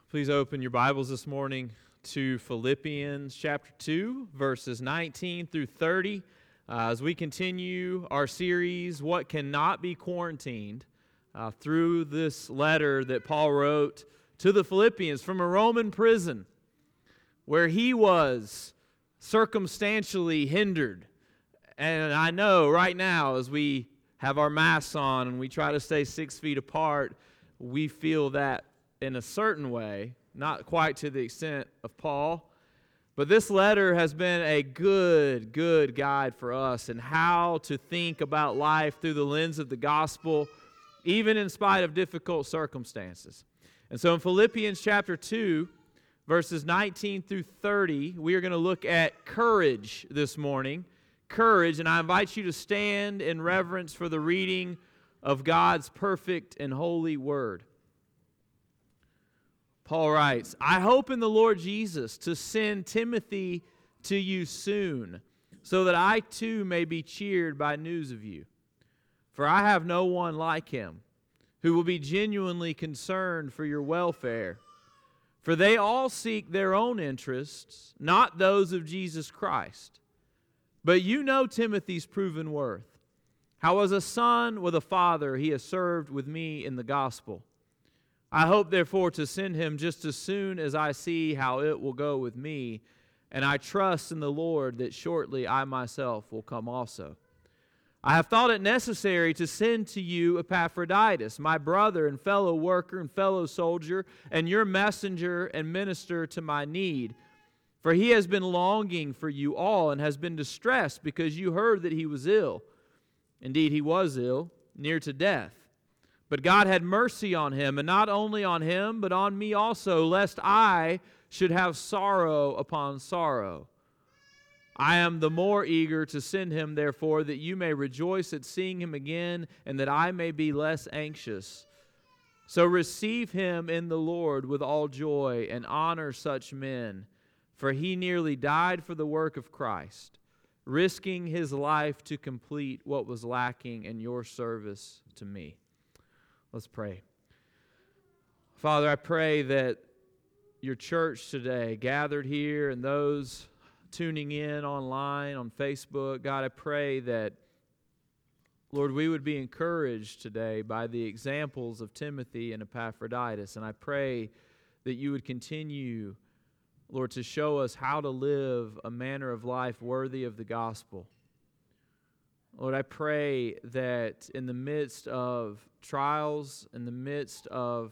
Please open your Bibles this morning to Philippians chapter 2, verses 19 through 30. As we continue our series, What Cannot Be Quarantined, through this letter that Paul wrote to the Philippians from a Roman prison where he was circumstantially hindered. And I know right now, as we have our masks on and we try to stay 6 feet apart, we feel that in a certain way, not quite to the extent of Paul. But this letter has been a good guide for us in how to think about life through the lens of the gospel, even in spite of difficult circumstances. And so in Philippians chapter 2, verses 19 through 30, we are going to look at courage this morning. Courage, and I invite you to stand in reverence for the reading of God's perfect and holy word. Paul writes, I hope in the Lord Jesus to send Timothy to you soon, so that I too may be cheered by news of you. For I have no one like him, who will be genuinely concerned for your welfare. For they all seek their own interests, not those of Jesus Christ. But you know Timothy's proven worth. How as a son with a father he has served with me in the gospel. I hope, therefore, to send him just as soon as I see how it will go with me, and I trust in the Lord that shortly I myself will come also. I have thought it necessary to send to you Epaphroditus, my brother and fellow worker and fellow soldier, and your messenger and minister to my need. For he has been longing for you all and has been distressed because you heard that he was ill. Indeed, he was ill, near to death. But God had mercy on him, and not only on him, but on me also, lest I should have sorrow upon sorrow. I am the more eager to send him, therefore, that you may rejoice at seeing him again, and that I may be less anxious. So receive him in the Lord with all joy, and honor such men, for he nearly died for the work of Christ, risking his life to complete what was lacking in your service to me. Let's pray. Father, I pray that your church today, gathered here, and those tuning in online on Facebook, God, I pray that, Lord, we would be encouraged today by the examples of Timothy and Epaphroditus. And I pray that you would continue, Lord, to show us how to live a manner of life worthy of the gospel. Lord, I pray that in the midst of trials, in the midst of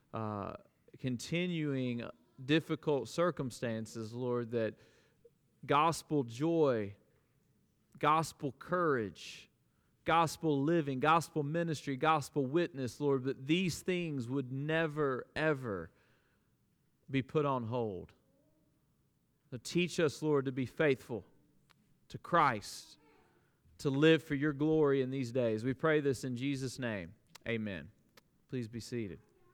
continuing difficult circumstances, Lord, that gospel joy, gospel courage, gospel living, gospel ministry, gospel witness, Lord, that these things would never, ever be put on hold. So teach us, Lord, to be faithful to Christ, to live for your glory in these days. We pray this in Jesus' name. Amen. Please be seated.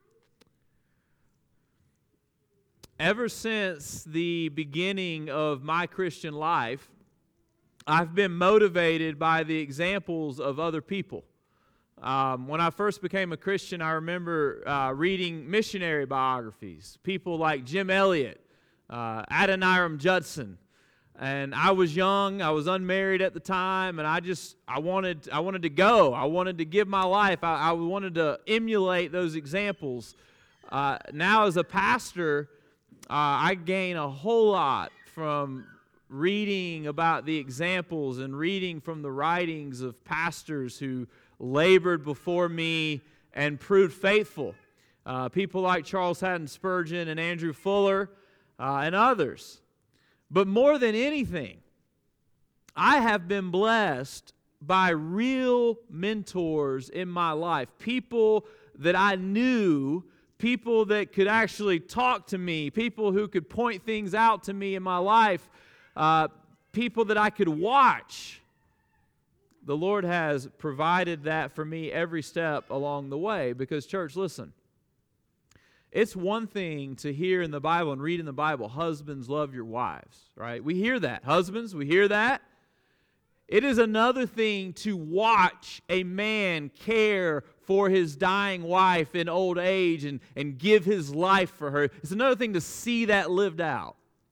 Ever since the beginning of my Christian life, I've been motivated by the examples of other people. When I first became a Christian, I remember reading missionary biographies. People like Jim Elliot, Adoniram Judson. And I was young, I was unmarried at the time, and I wanted to go. I wanted to give my life. I wanted to emulate those examples. Now as a pastor, I gain a whole lot from reading about the examples and reading from the writings of pastors who labored before me and proved faithful. People like Charles Haddon Spurgeon and Andrew Fuller and others. But more than anything, I have been blessed by real mentors in my life, people that I knew, people that could actually talk to me, people who could point things out to me in my life, people that I could watch. The Lord has provided that for me every step along the way because, church, listen. It's one thing to hear in the Bible and read in the Bible, husbands, love your wives, right? We hear that. Husbands, we hear that. It is another thing to watch a man care for his dying wife in old age and give his life for her. It's another thing to see that lived out.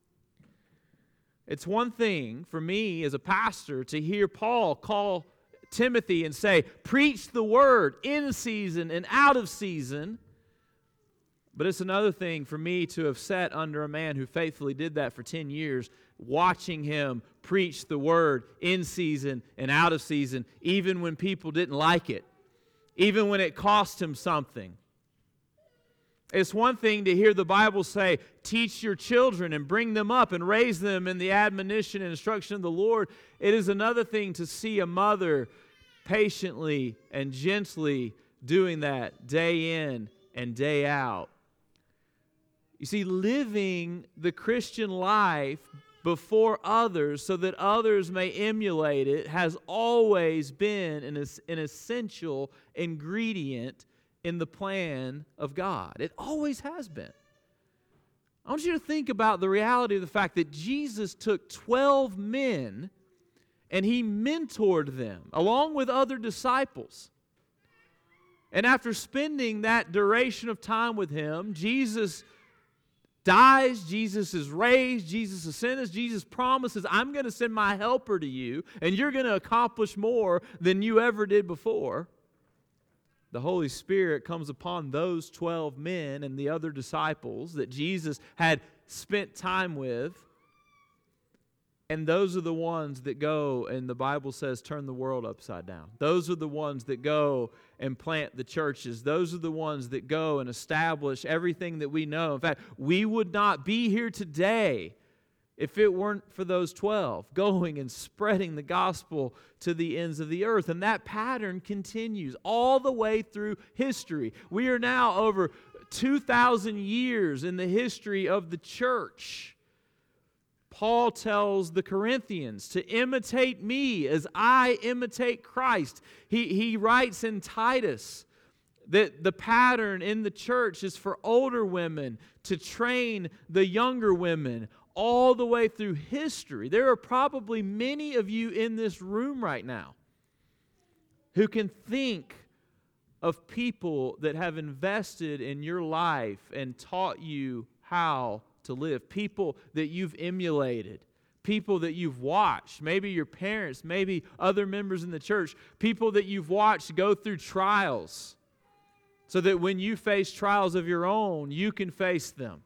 It's one thing for me as a pastor to hear Paul call Timothy and say, preach the word in season and out of season. But it's another thing for me to have sat under a man who faithfully did that for 10 years, watching him preach the word in season and out of season, even when people didn't like it, even when it cost him something. It's one thing to hear the Bible say, teach your children and bring them up and raise them in the admonition and instruction of the Lord. It is another thing to see a mother patiently and gently doing that day in and day out. You see, living the Christian life before others so that others may emulate it has always been an essential ingredient in the plan of God. It always has been. I want you to think about the reality of the fact that Jesus took 12 men and He mentored them along with other disciples. And after spending that duration of time with Him, Jesus dies, Jesus is raised, Jesus ascends, Jesus promises, I'm going to send my helper to you, and you're going to accomplish more than you ever did before. The Holy Spirit comes upon those 12 men and the other disciples that Jesus had spent time with. And those are the ones that go, and the Bible says, turn the world upside down. Those are the ones that go and plant the churches. Those are the ones that go and establish everything that we know. In fact, we would not be here today if it weren't for those 12 going and spreading the gospel to the ends of the earth. And that pattern continues all the way through history. We are now over 2,000 years in the history of the church. Paul tells the Corinthians to imitate me as I imitate Christ. He writes in Titus that the pattern in the church is for older women to train the younger women all the way through history. There are probably many of you in this room right now who can think of people that have invested in your life and taught you how to live, people that you've emulated, people that you've watched, maybe your parents, maybe other members in the church, people that you've watched go through trials so that when you face trials of your own, you can face them.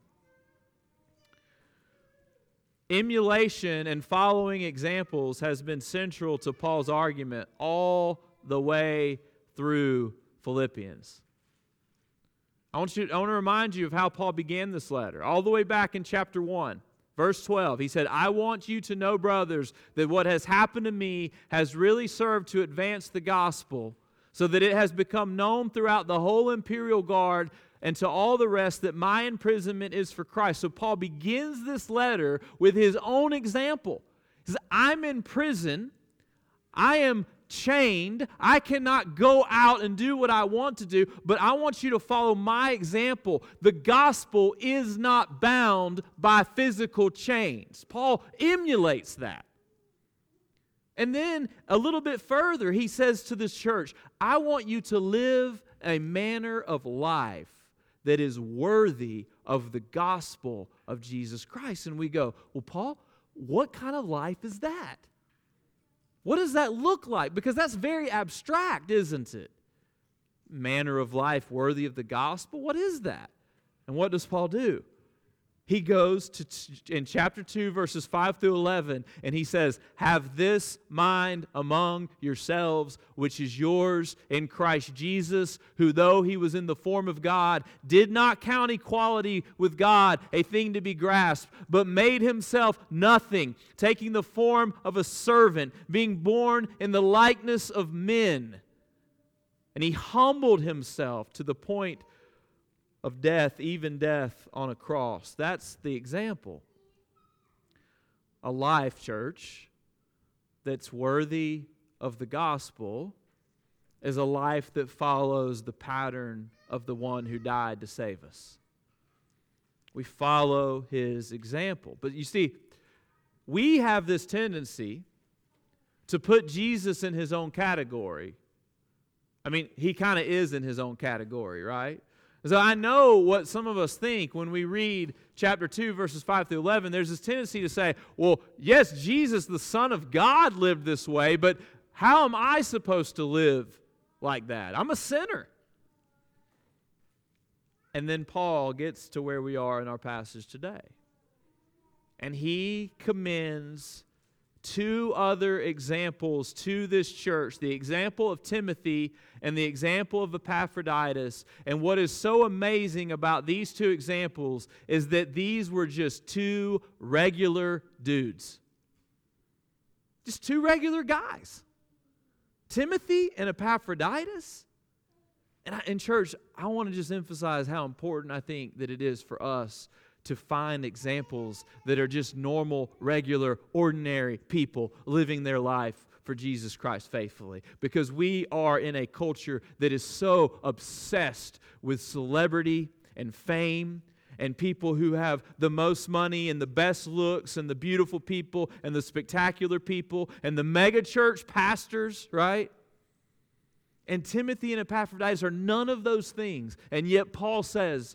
Emulation and following examples has been central to Paul's argument all the way through Philippians. I want to remind you of how Paul began this letter. All the way back in chapter 1, verse 12, he said, I want you to know, brothers, that what has happened to me has really served to advance the gospel, so that it has become known throughout the whole imperial guard and to all the rest that my imprisonment is for Christ. So Paul begins this letter with his own example. He says, I'm in prison. I am chained. I cannot go out and do what I want to do, but I want you to follow my example. The gospel is not bound by physical chains. Paul emulates that. And then a little bit further, he says to this church, I want you to live a manner of life that is worthy of the gospel of Jesus Christ. And we go, well, Paul, what kind of life is that? What does that look like? Because that's very abstract, isn't it? Manner of life worthy of the gospel? What is that? And what does Paul do? He goes to in chapter 2, verses 5 through 11, and he says, have this mind among yourselves, which is yours in Christ Jesus, who though he was in the form of God, did not count equality with God a thing to be grasped, but made himself nothing, taking the form of a servant, being born in the likeness of men. And he humbled himself to the point of death, even death on a cross. That's the example. A life, church, that's worthy of the gospel is a life that follows the pattern of the one who died to save us. We follow his example. But you see, we have this tendency to put Jesus in his own category. I mean, he kind of is in his own category, right? So I know what some of us think when we read chapter 2, verses 5 through 11. There's this tendency to say, well, yes, Jesus, the Son of God, lived this way, but how am I supposed to live like that? I'm a sinner. And then Paul gets to where we are in our passage today. And he commends two other examples to this church, the example of Timothy and the example of Epaphroditus. And what is so amazing about these two examples is that these were just two regular dudes. Just two regular guys. Timothy and Epaphroditus. And in church, I want to just emphasize how important I think that it is for us to find examples that are just normal, regular, ordinary people living their life for Jesus Christ faithfully. Because we are in a culture that is so obsessed with celebrity and fame and people who have the most money and the best looks and the beautiful people and the spectacular people and the mega church pastors, right? And Timothy and Epaphroditus are none of those things. And yet Paul says,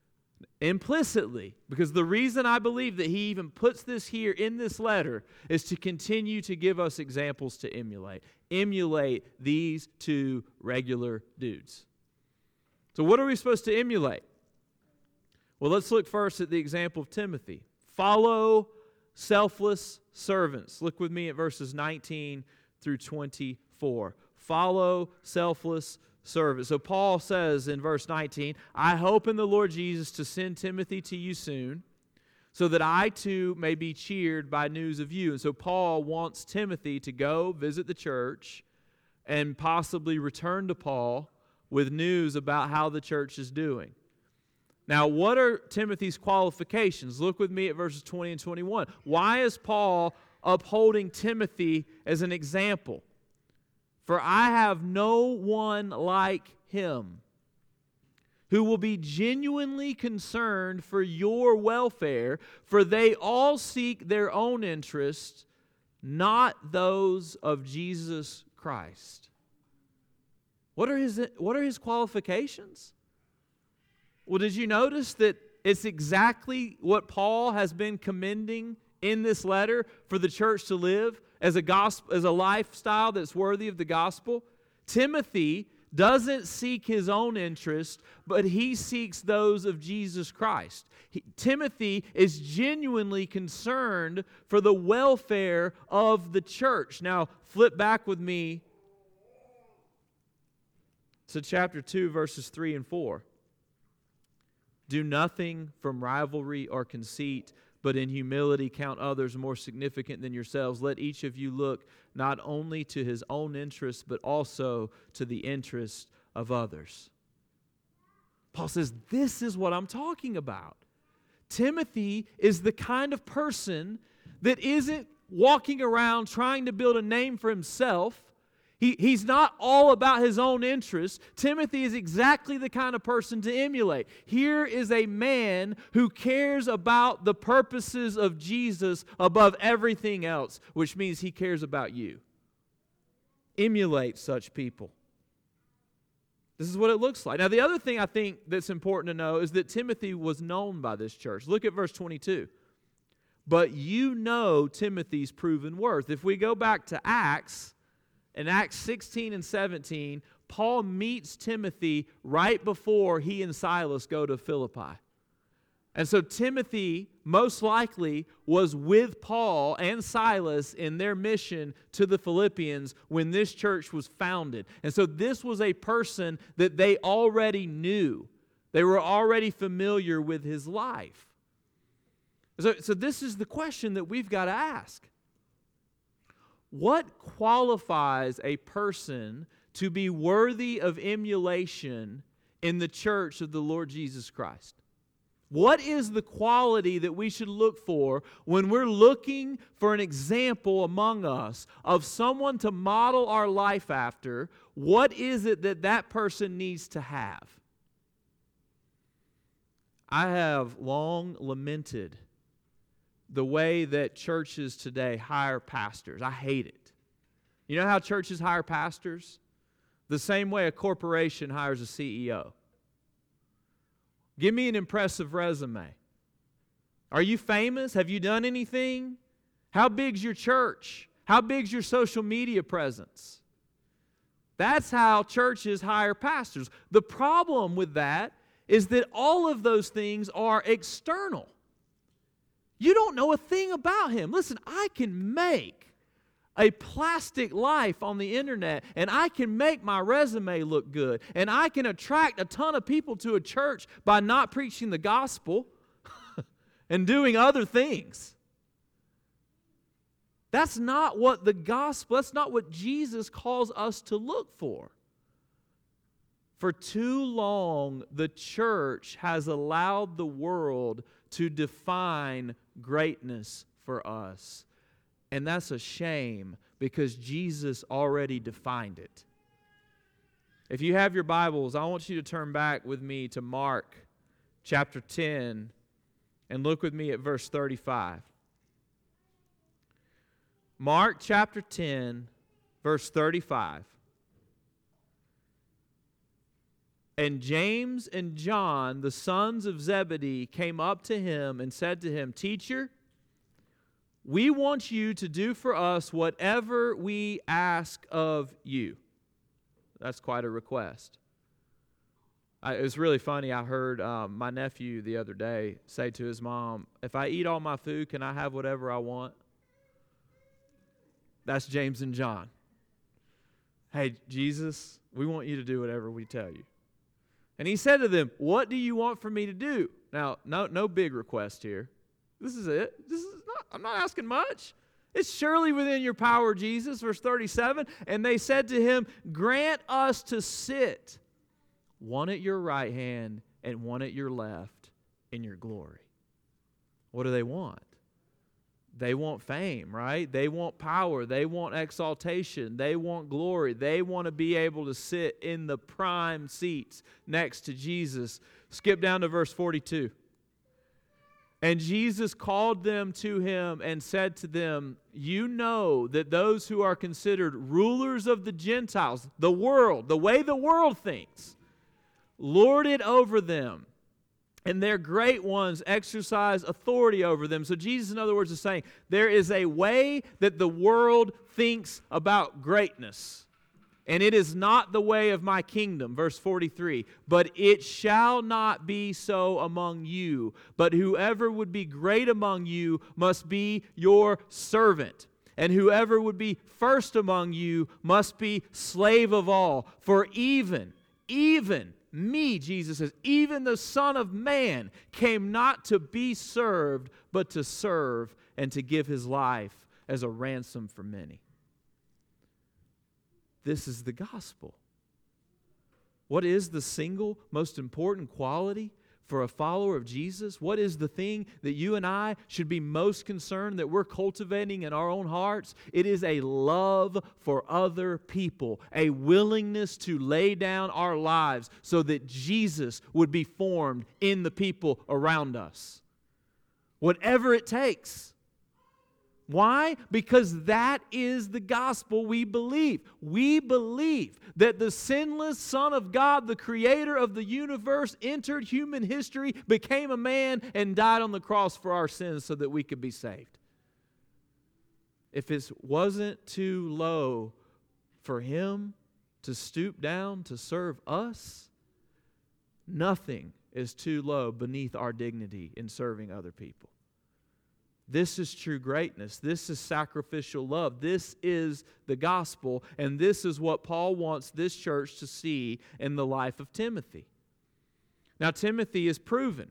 implicitly, because the reason I believe that he even puts this here in this letter is to continue to give us examples to emulate. Emulate these two regular dudes. So what are we supposed to emulate? Well, let's look first at the example of Timothy. Follow selfless servants. Look with me at verses 19 through 24. Follow selfless servants. So Paul says in verse 19, I hope in the Lord Jesus to send Timothy to you soon, so that I too may be cheered by news of you. And so Paul wants Timothy to go visit the church and possibly return to Paul with news about how the church is doing. Now, what are Timothy's qualifications? Look with me at verses 20 and 21. Why is Paul upholding Timothy as an example? For I have no one like him who will be genuinely concerned for your welfare, for they all seek their own interests, not those of Jesus Christ. What are his qualifications? Well, did you notice that it's exactly what Paul has been commending in this letter for the church to live as a lifestyle that's worthy of the gospel? Timothy doesn't seek his own interest, but he seeks those of Jesus Christ. Timothy is genuinely concerned for the welfare of the church. Now, flip back with me to chapter 2, verses 3 and 4. Do nothing from rivalry or conceit, but in humility count others more significant than yourselves. Let each of you look not only to his own interests, but also to the interests of others. Paul says, this is what I'm talking about. Timothy is the kind of person that isn't walking around trying to build a name for himself. He's not all about his own interests. Timothy is exactly the kind of person to emulate. Here is a man who cares about the purposes of Jesus above everything else, which means he cares about you. Emulate such people. This is what it looks like. Now, the other thing I think that's important to know is that Timothy was known by this church. Look at verse 22. But you know Timothy's proven worth. If we go back to Acts, in Acts 16 and 17, Paul meets Timothy right before he and Silas go to Philippi. And so Timothy most likely was with Paul and Silas in their mission to the Philippians when this church was founded. And so this was a person that they already knew. They were already familiar with his life. So this is the question that we've got to ask. What qualifies a person to be worthy of emulation in the church of the Lord Jesus Christ? What is the quality that we should look for when we're looking for an example among us of someone to model our life after? What is it that that person needs to have? I have long lamented the way that churches today hire pastors. I hate it. You know how churches hire pastors? the same way a corporation hires a CEO. Give me an impressive resume. Are you famous? Have you done anything? How big's your church? How big's your social media presence? That's how churches hire pastors. The problem with that is that all of those things are external. You don't know a thing about him. Listen, I can make a plastic life on the internet, and I can make my resume look good, and I can attract a ton of people to a church by not preaching the gospel and doing other things. That's not what the gospel, that's not what Jesus calls us to look for. For too long, the church has allowed the world to define greatness for us. And that's a shame because Jesus already defined it. If you have your Bibles, I want you to turn back with me to Mark chapter 10 and look with me at verse 35. Mark chapter 10, verse 35. And James and John, the sons of Zebedee, came up to him and said to him, "Teacher, we want you to do for us whatever we ask of you." That's quite a request. It was really funny. I heard my nephew the other day say to his mom, "If I eat all my food, can I have whatever I want?" That's James and John. Hey, Jesus, we want you to do whatever we tell you. And he said to them, "What do you want for me to do?" Now, no big request here. This is it. I'm not asking much. It's surely within your power, Jesus. Verse 37, and they said to him, "Grant us to sit, one at your right hand and one at your left in your glory." What do they want? They want fame, right? They want power. They want exaltation. They want glory. They want to be able to sit in the prime seats next to Jesus. Skip down to verse 42. And Jesus called them to him and said to them, "You know that those who are considered rulers of the Gentiles, the world, the way the world thinks, lord it over them, and their great ones exercise authority over them." So Jesus, in other words, is saying there is a way that the world thinks about greatness, and it is not the way of my kingdom. Verse 43, "But it shall not be so among you, but whoever would be great among you must be your servant. And whoever would be first among you must be slave of all. For even me," Jesus says, "even the Son of Man came not to be served, but to serve and to give his life as a ransom for many." This is the gospel. What is the single most important quality for a follower of Jesus? What is the thing that you and I should be most concerned that we're cultivating in our own hearts? It is a love for other people, a willingness to lay down our lives so that Jesus would be formed in the people around us. Whatever it takes. Why? Because that is the gospel we believe. We believe that the sinless Son of God, the creator of the universe, entered human history, became a man, and died on the cross for our sins so that we could be saved. If it wasn't too low for him to stoop down to serve us, nothing is too low beneath our dignity in serving other people. This is true greatness. This is sacrificial love. This is the gospel, and this is what Paul wants this church to see in the life of Timothy. Now, Timothy is proven.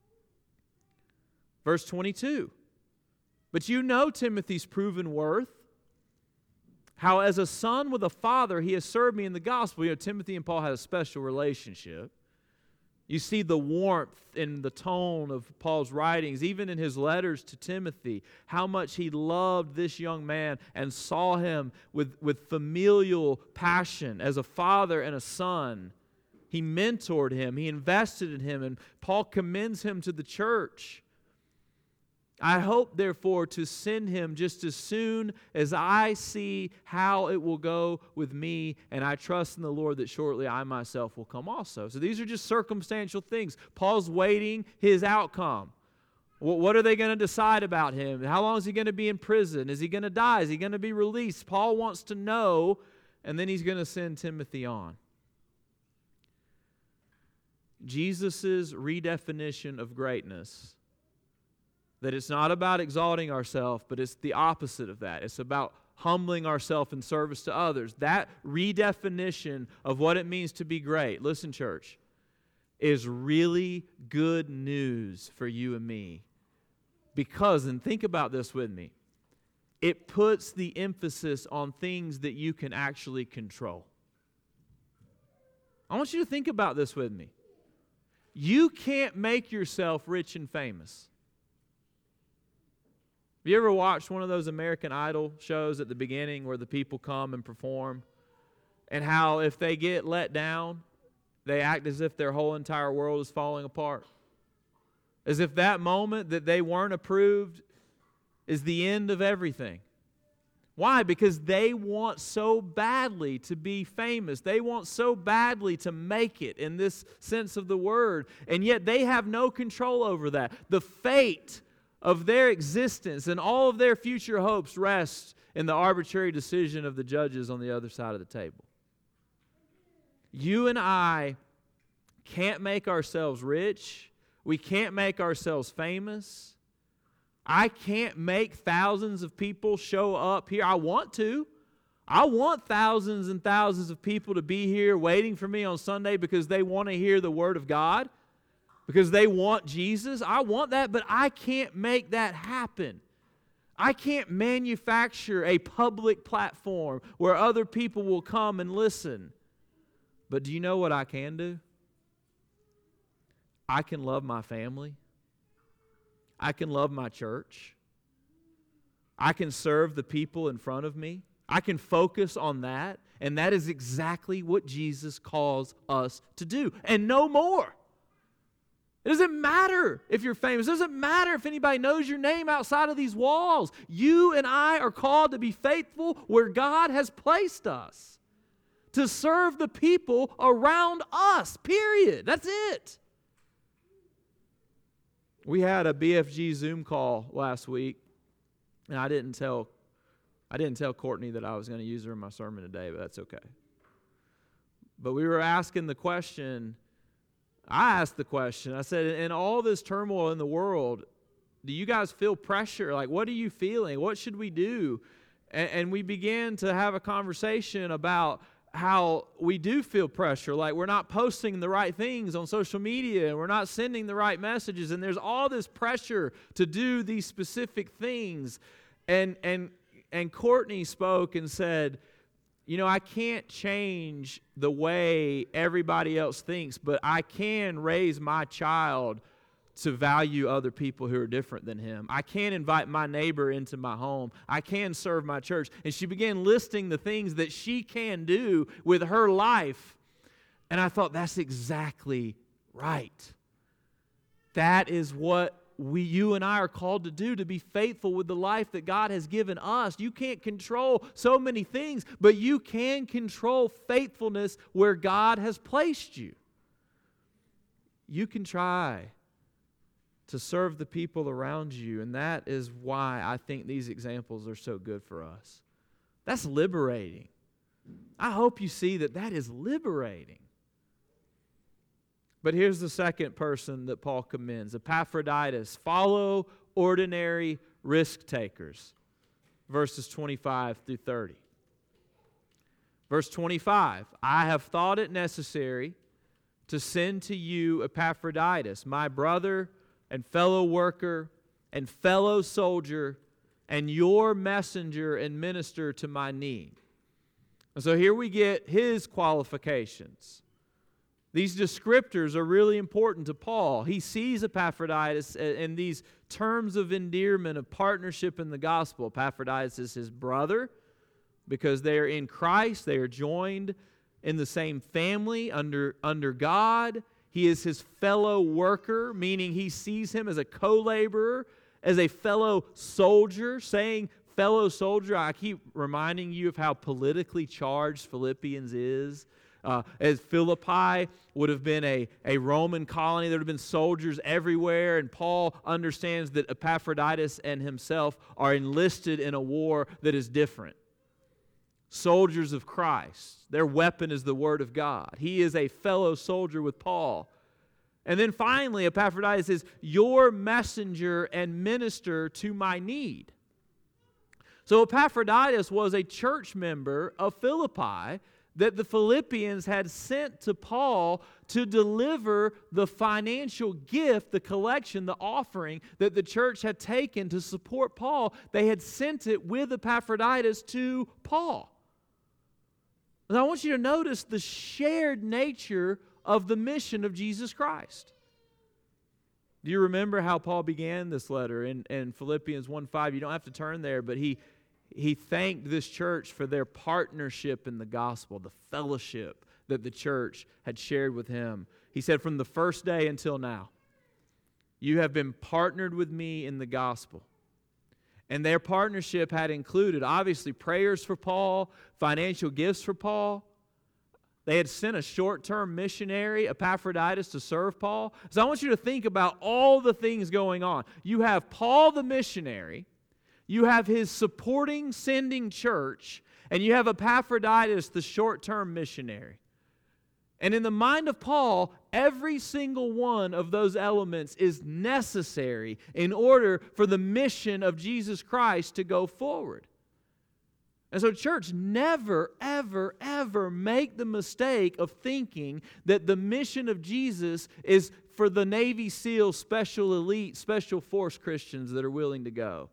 Verse 22. "But you know Timothy's proven worth, how as a son with a father he has served me in the gospel." You know, Timothy and Paul had a special relationship. You see the warmth in the tone of Paul's writings, even in his letters to Timothy, how much he loved this young man and saw him with familial passion as a father and a son. He mentored him, he invested in him, and Paul commends him to the church. I hope, therefore, to send him just as soon as I see how it will go with me, and I trust in the Lord that shortly I myself will come also. So these are just circumstantial things. Paul's waiting his outcome. What are they going to decide about him? How long is he going to be in prison? Is he going to die? Is he going to be released? Paul wants to know, and then he's going to send Timothy on. Jesus' redefinition of greatness, that it's not about exalting ourselves, but it's the opposite of that. It's about humbling ourselves in service to others. That redefinition of what it means to be great, listen, church, is really good news for you and me. Because, and think about this with me, it puts the emphasis on things that you can actually control. I want you to think about this with me. You can't make yourself rich and famous. Have you ever watched one of those American Idol shows at the beginning where the people come and perform, and how if they get let down, they act as if their whole entire world is falling apart? As if that moment that they weren't approved is the end of everything. Why? Because they want so badly to be famous. They want so badly to make it in this sense of the word. And yet they have no control over that. The fate of their existence and all of their future hopes rests in the arbitrary decision of the judges on the other side of the table. You and I can't make ourselves rich. We can't make ourselves famous. I can't make thousands of people show up here. I want to. I want thousands and thousands of people to be here waiting for me on Sunday because they want to hear the Word of God, because they want Jesus. I want that, but I can't make that happen. I can't manufacture a public platform where other people will come and listen. But do you know what I can do? I can love my family. I can love my church. I can serve the people in front of me. I can focus on that. And that is exactly what Jesus calls us to do. And no more. It doesn't matter if you're famous. It doesn't matter if anybody knows your name outside of these walls. You and I are called to be faithful where God has placed us, to serve the people around us, period. That's it. We had a BFG Zoom call last week, and I didn't tell Courtney that I was going to use her in my sermon today, but that's okay. But we were asking the question, I asked the question, I said, in all this turmoil in the world, do you guys feel pressure? Like, what are you feeling? What should we do? And we began to have a conversation about how we do feel pressure, like we're not posting the right things on social media, and we're not sending the right messages, and there's all this pressure to do these specific things. And Courtney spoke and said, you know, I can't change the way everybody else thinks, but I can raise my child to value other people who are different than him. I can invite my neighbor into my home. I can serve my church. And she began listing the things that she can do with her life. And I thought, that's exactly right. That is what you and I are called to do, to be faithful with the life that God has given us. You can't control so many things, but you can control faithfulness where God has placed you. You can try to serve the people around you, and that is why I think these examples are so good for us. That's liberating. I hope you see that that is liberating. But here's the second person that Paul commends, Epaphroditus. Follow ordinary risk takers. Verses 25 through 30. Verse 25, I have thought it necessary to send to you Epaphroditus, my brother and fellow worker and fellow soldier and your messenger and minister to my need. And so here we get his qualifications. These descriptors are really important to Paul. He sees Epaphroditus in these terms of endearment, of partnership in the gospel. Epaphroditus is his brother because they are in Christ. They are joined in the same family under God. He is his fellow worker, meaning he sees him as a co-laborer. as a fellow soldier, saying fellow soldier. I keep reminding you of how politically charged Philippians is. As Philippi would have been a Roman colony, there would have been soldiers everywhere, and Paul understands that Epaphroditus and himself are enlisted in a war that is different. Soldiers of Christ. Their weapon is the Word of God. He is a fellow soldier with Paul. And then finally, Epaphroditus is your messenger and minister to my need. So Epaphroditus was a church member of Philippi that the Philippians had sent to Paul to deliver the financial gift, the collection, the offering that the church had taken to support Paul. They had sent it with Epaphroditus to Paul. And I want you to notice the shared nature of the mission of Jesus Christ. Do you remember how Paul began this letter in Philippians 1:5? You don't have to turn there, but he thanked this church for their partnership in the gospel, the fellowship that the church had shared with him. He said, from the first day until now, you have been partnered with me in the gospel. And their partnership had included, obviously, prayers for Paul, financial gifts for Paul. They had sent a short-term missionary, Epaphroditus, to serve Paul. So I want you to think about all the things going on. You have Paul the missionary, you have his supporting, sending church, and you have Epaphroditus, the short-term missionary. And in the mind of Paul, every single one of those elements is necessary in order for the mission of Jesus Christ to go forward. And so, church, never, ever, ever make the mistake of thinking that the mission of Jesus is for the Navy SEAL, special elite, special force Christians that are willing to go.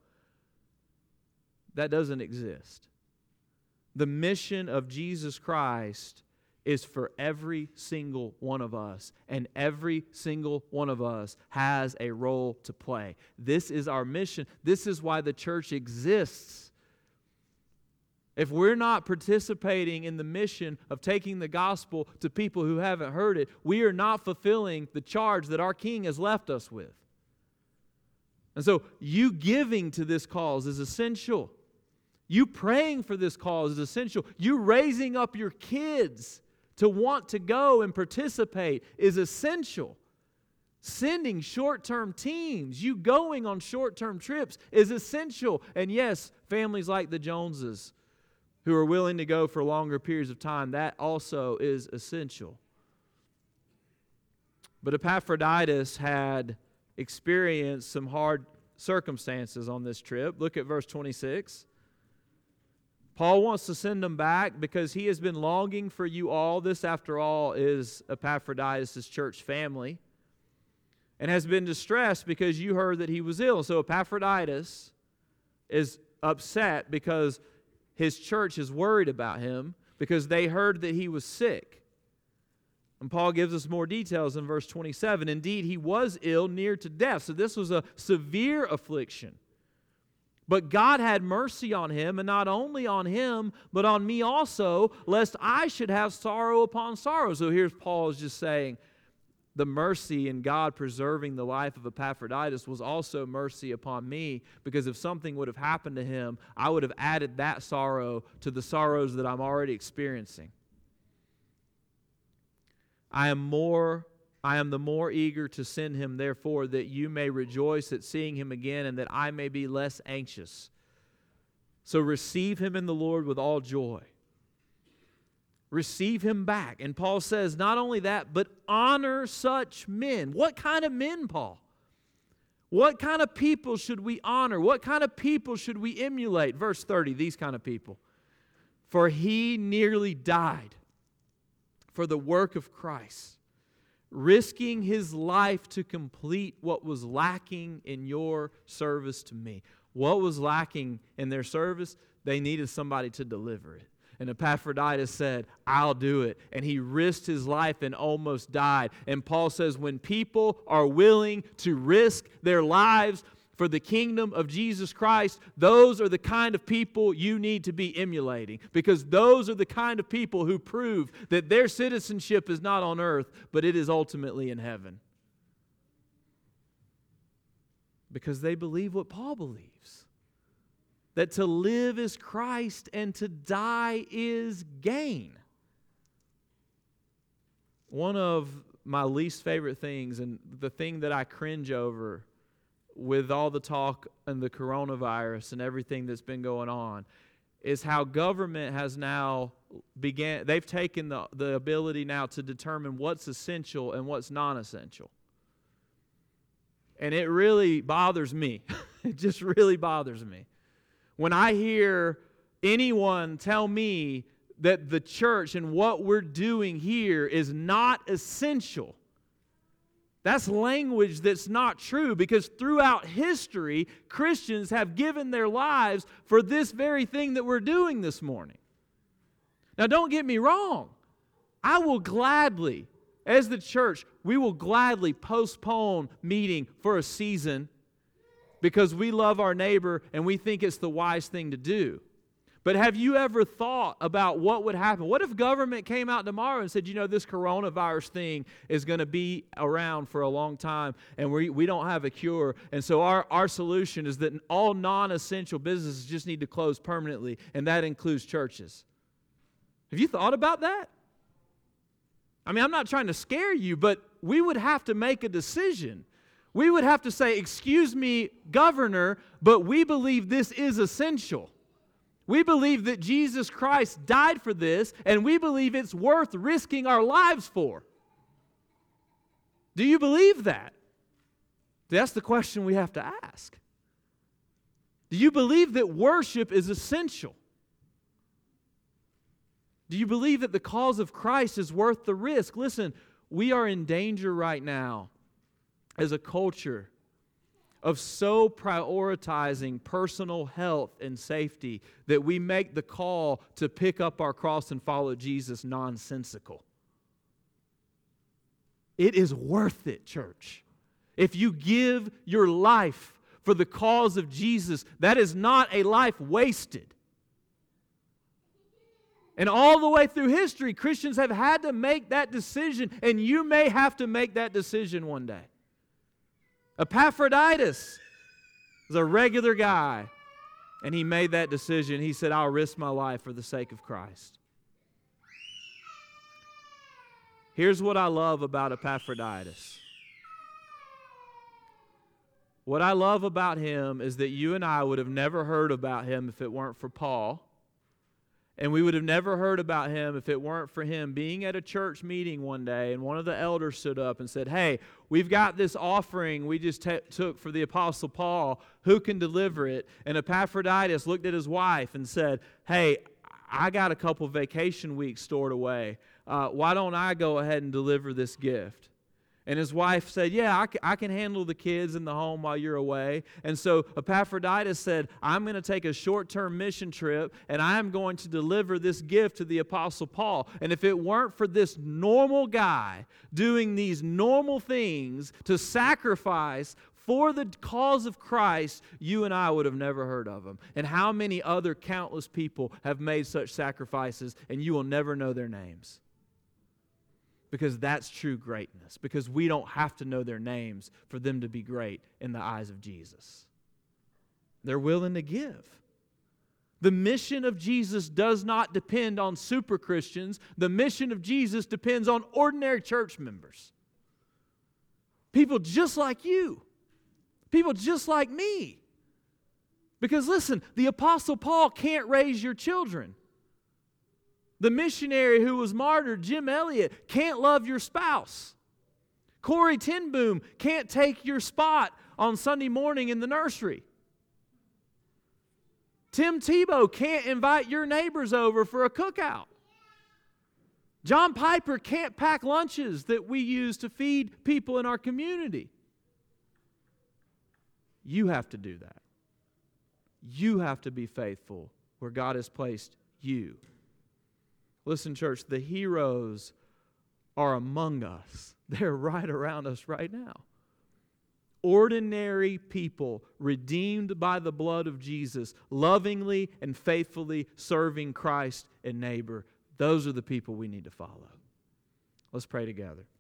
That doesn't exist. The mission of Jesus Christ is for every single one of us, and every single one of us has a role to play. This is our mission. This is why the church exists. If we're not participating in the mission of taking the gospel to people who haven't heard it, we are not fulfilling the charge that our King has left us with. And so you giving to this cause is essential. You praying for this cause is essential. You raising up your kids to want to go and participate is essential. Sending short-term teams, you going on short-term trips is essential. And yes, families like the Joneses who are willing to go for longer periods of time, that also is essential. But Epaphroditus had experienced some hard circumstances on this trip. Look at verse 26. Paul wants to send him back because he has been longing for you all. This, after all, is Epaphroditus' church family. And has been distressed because you heard that he was ill. So Epaphroditus is upset because his church is worried about him because they heard that he was sick. And Paul gives us more details in verse 27. Indeed, he was ill, near to death. So this was a severe affliction. But God had mercy on him, and not only on him, but on me also, lest I should have sorrow upon sorrow. So here's Paul is just saying, the mercy in God preserving the life of Epaphroditus was also mercy upon me, because if something would have happened to him, I would have added that sorrow to the sorrows that I'm already experiencing. I am the more eager to send him, therefore, that you may rejoice at seeing him again, and that I may be less anxious. So receive him in the Lord with all joy. Receive him back. And Paul says, not only that, but honor such men. What kind of men, Paul? What kind of people should we honor? What kind of people should we emulate? Verse 30, these kind of people. For he nearly died for the work of Christ, risking his life to complete what was lacking in your service to me. What was lacking in their service? They needed somebody to deliver it. And Epaphroditus said, I'll do it. And he risked his life and almost died. And Paul says, when people are willing to risk their lives for the kingdom of Jesus Christ, those are the kind of people you need to be emulating. Because those are the kind of people who prove that their citizenship is not on earth, but it is ultimately in heaven. Because they believe what Paul believes. That to live is Christ and to die is gain. One of my least favorite things, and the thing that I cringe over with all the talk and the coronavirus and everything that's been going on, is how government has now they've taken the ability now to determine what's essential and what's non-essential. And it really bothers me. It just really bothers me. When I hear anyone tell me that the church and what we're doing here is not essential, that's language that's not true, because throughout history, Christians have given their lives for this very thing that we're doing this morning. Now, don't get me wrong. I will gladly, as the church, we will gladly postpone meeting for a season because we love our neighbor and we think it's the wise thing to do. But have you ever thought about what would happen? What if government came out tomorrow and said, this coronavirus thing is going to be around for a long time and we don't have a cure, and so our solution is that all non-essential businesses just need to close permanently, and that includes churches. Have you thought about that? I mean, I'm not trying to scare you, but we would have to make a decision. We would have to say, excuse me, governor, but we believe this is essential. We believe that Jesus Christ died for this, and we believe it's worth risking our lives for. Do you believe that? That's the question we have to ask. Do you believe that worship is essential? Do you believe that the cause of Christ is worth the risk? Listen, we are in danger right now as a culture of so prioritizing personal health and safety that we make the call to pick up our cross and follow Jesus nonsensical. It is worth it, church. If you give your life for the cause of Jesus, that is not a life wasted. And all the way through history, Christians have had to make that decision, and you may have to make that decision one day. Epaphroditus was a regular guy, and he made that decision. He said, I'll risk my life for the sake of Christ. Here's what I love about Epaphroditus. What I love about him is that you and I would have never heard about him if it weren't for Paul. And we would have never heard about him if it weren't for him being at a church meeting one day, and one of the elders stood up and said, hey, we've got this offering we just took for the Apostle Paul. Who can deliver it? And Epaphroditus looked at his wife and said, hey, I got a couple vacation weeks stored away. Why don't I go ahead and deliver this gift? And his wife said, yeah, I can handle the kids in the home while you're away. And so Epaphroditus said, I'm going to take a short-term mission trip, and I'm going to deliver this gift to the Apostle Paul. And if it weren't for this normal guy doing these normal things to sacrifice for the cause of Christ, you and I would have never heard of him. And how many other countless people have made such sacrifices, and you will never know their names? Because that's true greatness. Because we don't have to know their names for them to be great in the eyes of Jesus. They're willing to give. The mission of Jesus does not depend on super Christians. The mission of Jesus depends on ordinary church members. People just like you. People just like me. Because listen, the Apostle Paul can't raise your children. The missionary who was martyred, Jim Elliot, can't love your spouse. Corrie ten Boom can't take your spot on Sunday morning in the nursery. Tim Tebow can't invite your neighbors over for a cookout. John Piper can't pack lunches that we use to feed people in our community. You have to do that. You have to be faithful where God has placed you. Listen, church, the heroes are among us. They're right around us right now. Ordinary people redeemed by the blood of Jesus, lovingly and faithfully serving Christ and neighbor. Those are the people we need to follow. Let's pray together.